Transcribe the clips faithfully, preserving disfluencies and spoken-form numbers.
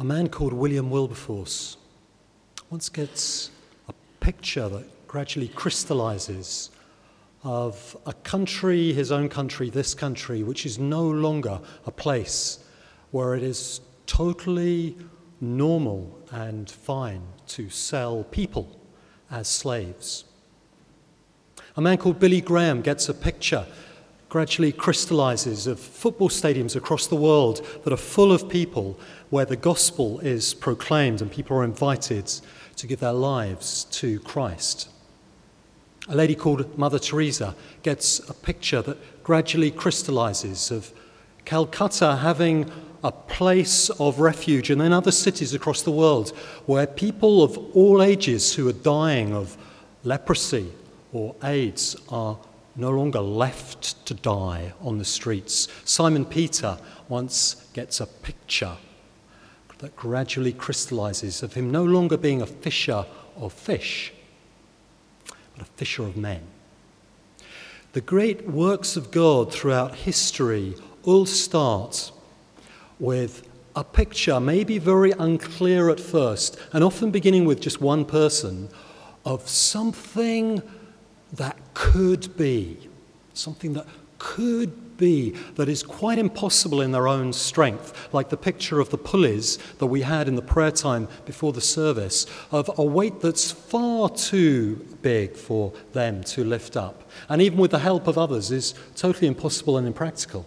A man called William Wilberforce once gets a picture that gradually crystallizes of a country, his own country, this country, which is no longer a place where it is totally normal and fine to sell people as slaves. A man called Billy Graham gets a picture, gradually crystallizes, of football stadiums across the world that are full of people where the gospel is proclaimed and people are invited to give their lives to Christ. A lady called Mother Teresa gets a picture that gradually crystallizes of Calcutta having a place of refuge, and then other cities across the world where people of all ages who are dying of leprosy or AIDS are no longer left to die on the streets. Simon Peter once gets a picture that gradually crystallizes of him no longer being a fisher of fish, but a fisher of men. The great works of God throughout history all start with a picture, maybe very unclear at first, and often beginning with just one person, of something that could be, something that could be, that is quite impossible in their own strength, like the picture of the pulleys that we had in the prayer time before the service, of a weight that's far too big for them to lift up, and even with the help of others is totally impossible and impractical.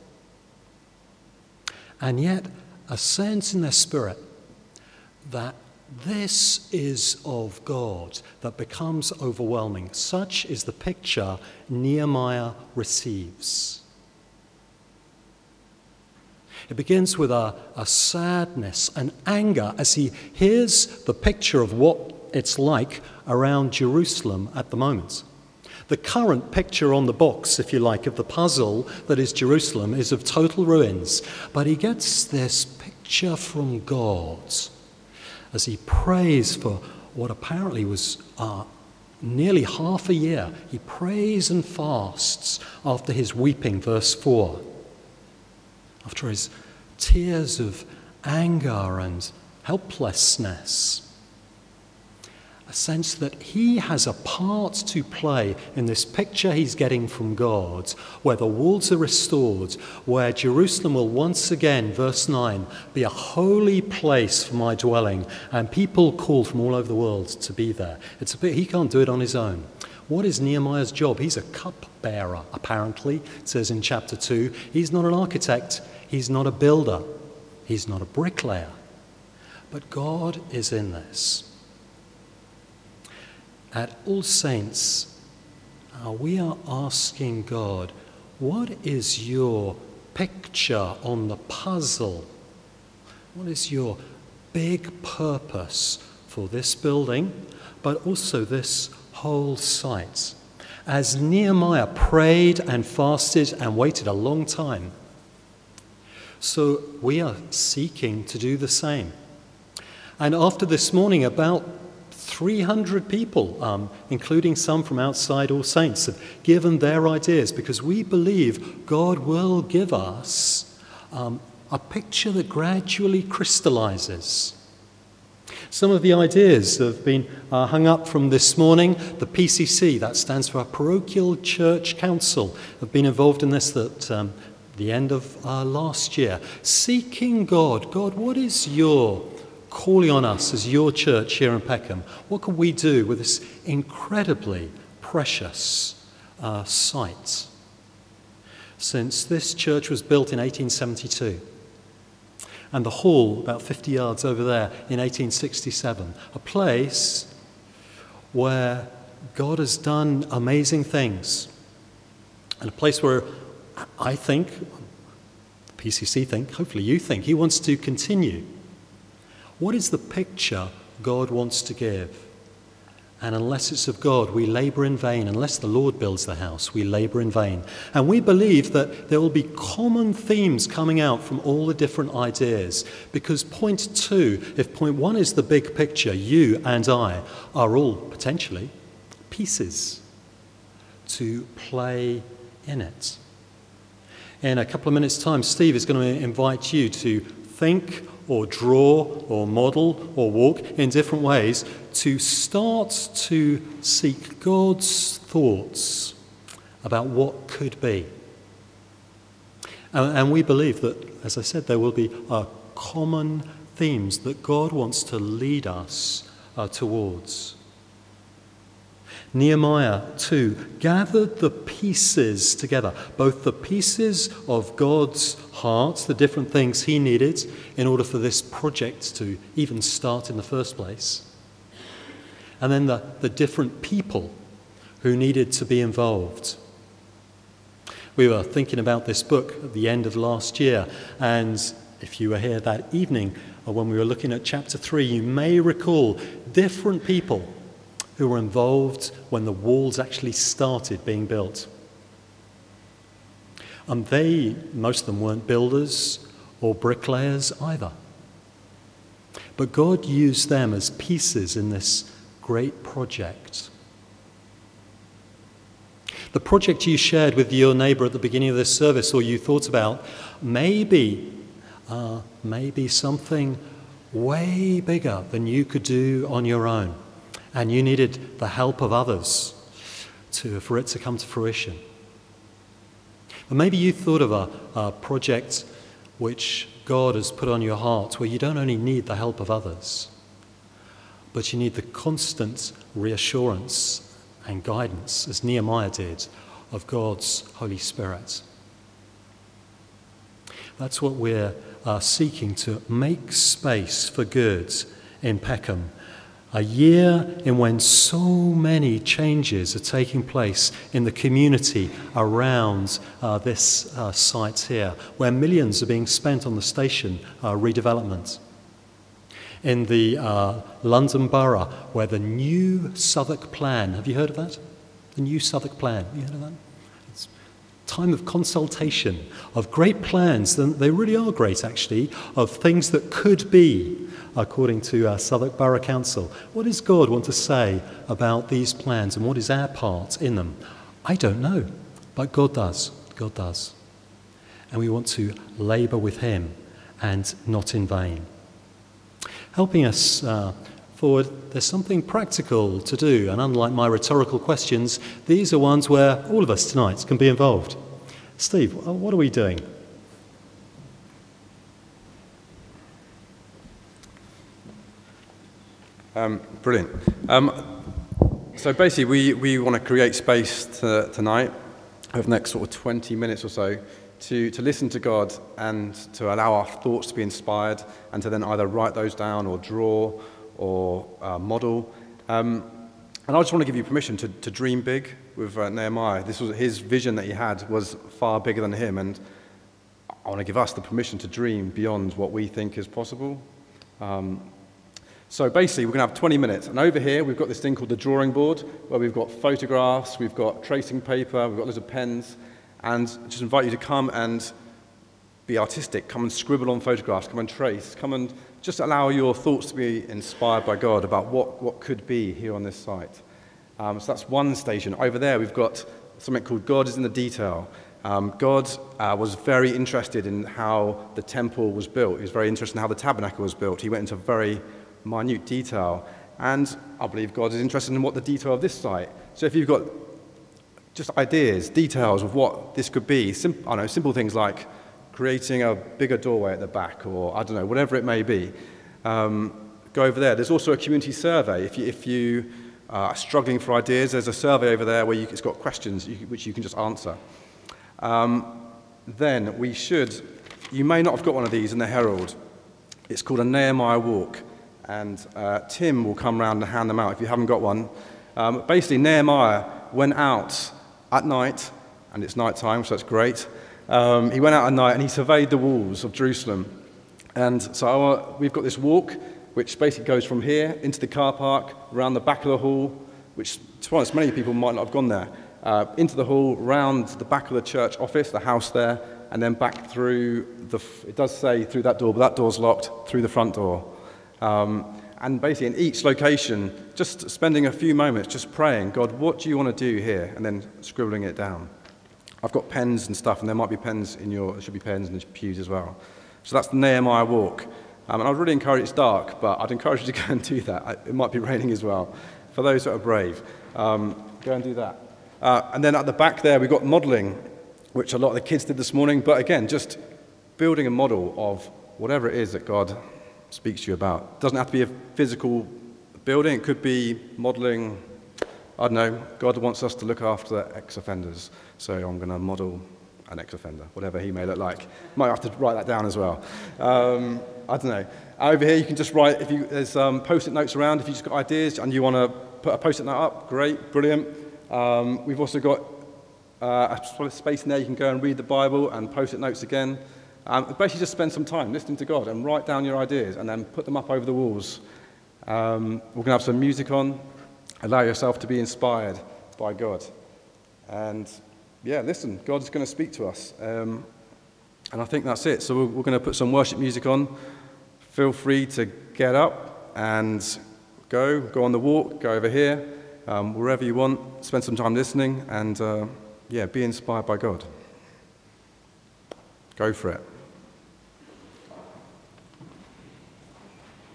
And yet, a sense in their spirit that this is of God that becomes overwhelming. Such is the picture Nehemiah receives. It begins with a, a sadness, an anger, as he hears the picture of what it's like around Jerusalem at the moment. The current picture on the box, if you like, of the puzzle that is Jerusalem is of total ruins. But he gets this picture from God as he prays for what apparently was uh, nearly half a year. He prays and fasts after his weeping, verse four. After his tears of anger and helplessness. A sense that he has a part to play in this picture he's getting from God, where the walls are restored, where Jerusalem will once again, verse nine, be a holy place for my dwelling, and people called from all over the world to be there. It's a bit, he can't do it on his own. What is Nehemiah's job? He's a cupbearer, apparently, it says in chapter two. He's not an architect, he's not a builder, he's not a bricklayer. But God is in this. At All Saints, uh, we are asking God, what is your picture on the puzzle? What is your big purpose for this building, but also this whole site? As Nehemiah prayed and fasted and waited a long time, so we are seeking to do the same. And after this morning, about three hundred people, um, including some from outside All Saints, have given their ideas because we believe God will give us um, a picture that gradually crystallizes. Some of the ideas have been uh, hung up from this morning. The P C C, that stands for our Parochial Church Council, have been involved in this at um, the end of uh, last year. Seeking God. God, what is your calling on us as your church here in Peckham? What can we do with this incredibly precious uh, site? Since this church was built in eighteen seventy-two, and the hall about fifty yards over there in eighteen sixty-seven, a place where God has done amazing things, and a place where I think, the P C C think, hopefully you think, he wants to continue. What is the picture God wants to give? And unless it's of God, we labor in vain. Unless the Lord builds the house, we labor in vain. And we believe that there will be common themes coming out from all the different ideas. Because point two, if point one is the big picture, you and I are all potentially pieces to play in it. In a couple of minutes' time, Steve is going to invite you to think or draw or model or walk in different ways, to start to seek God's thoughts about what could be. And, and we believe that, as I said, there will be uh, common themes that God wants to lead us uh, towards. Nehemiah, too, gathered the pieces together, both the pieces of God's heart, the different things he needed in order for this project to even start in the first place, and then the, the different people who needed to be involved. We were thinking about this book at the end of last year, and if you were here that evening or when we were looking at chapter three, you may recall different people who were involved when the walls actually started being built. And they, most of them weren't builders or bricklayers either. But God used them as pieces in this great project. The project you shared with your neighbour at the beginning of this service, or you thought about, maybe, uh, maybe something way bigger than you could do on your own. And you needed the help of others to, for it to come to fruition. But maybe you thought of a, a project which God has put on your heart where you don't only need the help of others, but you need the constant reassurance and guidance, as Nehemiah did, of God's Holy Spirit. That's what we're uh, seeking to make space for good in Peckham. A year in when so many changes are taking place in the community around uh, this uh, site here, where millions are being spent on the station uh, redevelopment. In the uh, London Borough, where the new Southwark Plan, have you heard of that? The new Southwark Plan, have you heard of that? It's time of consultation of great plans, and they really are great actually, of things that could be, according to uh, Southwark Borough Council. What does God want to say about these plans, and what is our part in them? I don't know, but God does. God does. And we want to labour with him, and not in vain. Helping us uh, forward, there's something practical to do, and unlike my rhetorical questions, these are ones where all of us tonight can be involved. Steve, what are we doing? Um, brilliant. Um, so basically, we, we want to create space to, tonight, over the next sort of twenty minutes or so, to, to listen to God and to allow our thoughts to be inspired, and to then either write those down or draw or uh, model. Um, and I just want to give you permission to, to dream big with uh, Nehemiah. This was his vision that he had was far bigger than him, and I want to give us the permission to dream beyond what we think is possible. Um, So basically, we're going to have twenty minutes. And over here, we've got this thing called the drawing board, where we've got photographs, we've got tracing paper, we've got loads of pens. And just invite you to come and be artistic. Come and scribble on photographs. Come and trace. Come and just allow your thoughts to be inspired by God about what, what could be here on this site. Um, so that's one station. Over there, we've got something called God is in the Detail. Um, God uh, was very interested in how the temple was built. He was very interested in how the tabernacle was built. He went into very minute detail, and I believe God is interested in what the detail of this site. So if you've got just ideas, details of what this could be, sim- I don't know, simple things like creating a bigger doorway at the back, or I don't know, whatever it may be, um, go over there. There's also a community survey. If you, if you uh, are struggling for ideas, there's a survey over there where you, it's got questions you, which you can just answer. Um, then we should, you may not have got one of these in the Herald. It's called a Nehemiah Walk. And uh, Tim will come round and hand them out if you haven't got one. Um, basically, Nehemiah went out at night, and it's night time, so that's great. Um, he went out at night and he surveyed the walls of Jerusalem. And so our, we've got this walk, which basically goes from here into the car park, around the back of the hall, which, to be honest, many people might not have gone there, uh, into the hall, round the back of the church office, the house there, and then back through the, it does say through that door, but that door's locked, through the front door. Um, and basically in each location, just spending a few moments just praying, God, what do you want to do here? And then scribbling it down. I've got pens and stuff, and there might be pens in your, there should be pens in the pews as well. So that's the Nehemiah walk. Um, and I'd really encourage, it's dark, but I'd encourage you to go and do that. It might be raining as well. For those that are brave, um, go and do that. Uh, and then at the back there, we've got modelling, which a lot of the kids did this morning. But again, just building a model of whatever it is that God speaks to you about. It doesn't have to be a physical building. It could be modelling, I don't know, God wants us to look after ex-offenders. So I'm going to model an ex-offender, whatever he may look like. Might have to write that down as well. Um, I don't know. Over here, you can just write, if you, there's um, post-it notes around. If you've just got ideas and you want to put a post-it note up, great, brilliant. Um, we've also got uh, a space in there you can go and read the Bible and post-it notes again. Um, basically, just spend some time listening to God and write down your ideas and then put them up over the walls. Um, we're going to have some music on. Allow yourself to be inspired by God. And yeah, listen, God's going to speak to us. Um, and I think that's it. So we're, we're going to put some worship music on. Feel free to get up and go, go on the walk, go over here, um, wherever you want. Spend some time listening and uh, yeah, be inspired by God. Go for it.